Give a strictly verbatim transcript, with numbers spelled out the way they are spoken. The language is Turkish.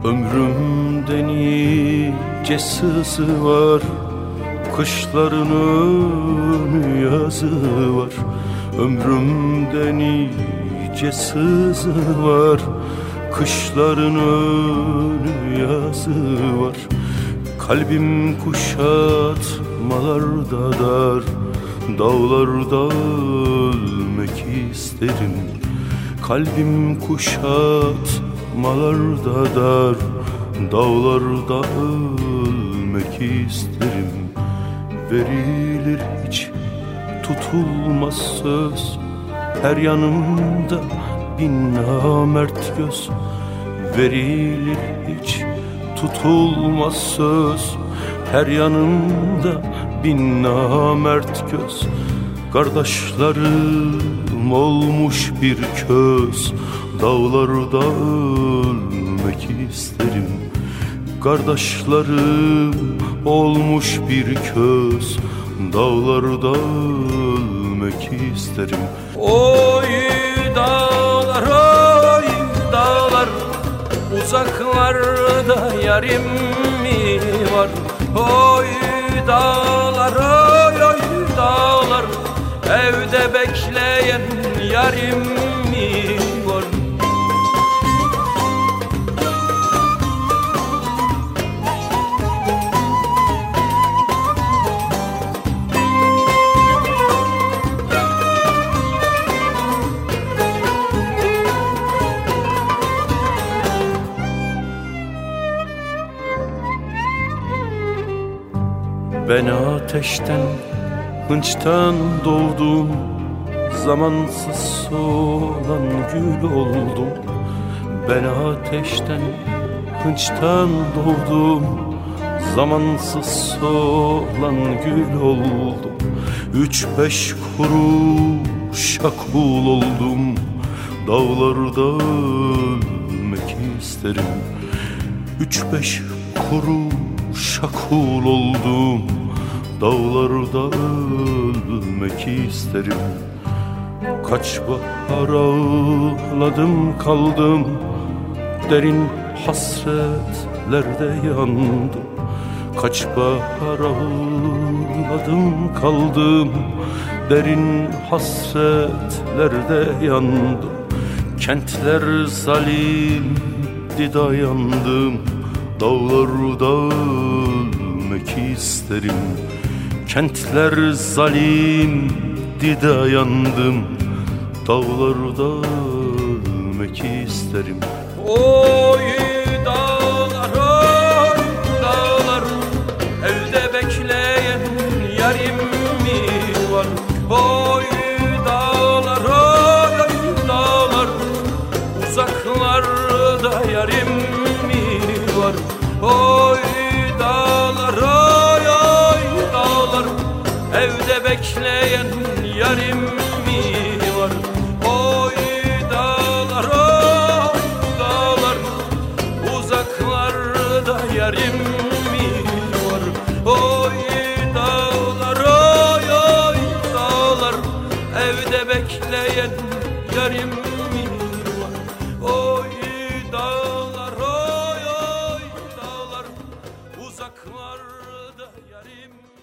Ömrümde nice sızı var, kışlarının yazı var. Ömrümde nice sızı var, kışlarının yazı var. Kalbim kuşatmalarda dar, dağlarda ölmek isterim. Kalbim kuşatmalarda dar, dağlarda ölmek isterim. Verilir hiç tutulmaz söz, her yanımda bin namert göz. Verilir hiç tutulmaz söz, her yanımda bin namert göz. Kardeşlerim olmuş bir köz, dağlarda ölmek isterim. Kardeşlerim olmuş bir köz, dağlarda ölmek isterim. Oy dağlar, oy dağlar, uzaklarda yarim mi var? Oy dağlar, oy oy dağlar, evde bekleyen yarim mi var? Ben ateşten, hınçtan doğdum, zamansız solan gül oldum. Ben ateşten, hınçtan doğdum, zamansız solan gül oldum. Üç beş kuruşa kul oldum, dağlarda ölmek isterim. Üç beş kuruşa kul oldum, dağlarda ölmek isterim. Kaç bahar ağladım kaldım, derin hasretlerde yandım. Kaç bahar ağladım kaldım, derin hasretlerde yandım. Kentler zalimdi dayandım, dağlarda ölmek isterim. Kentler zalimdi dayandım, dağlarda ölmek isterim. Oy dağlar, oy dağlar, evde bekleyen yarim mi var? Oy dağlar, oy dağlar, uzaklarda yarim mi var? Oy dağlar, oy oy dağlar, evde bekleyen yarim mi var? Oy dağlar, oy dağlar, uzaklarda yarim mi var? Oy dağlar, oy oy dağlar, evde bekleyen yarim mi var? Oy dağlar, oy oy dağlar, uzaklarda yarim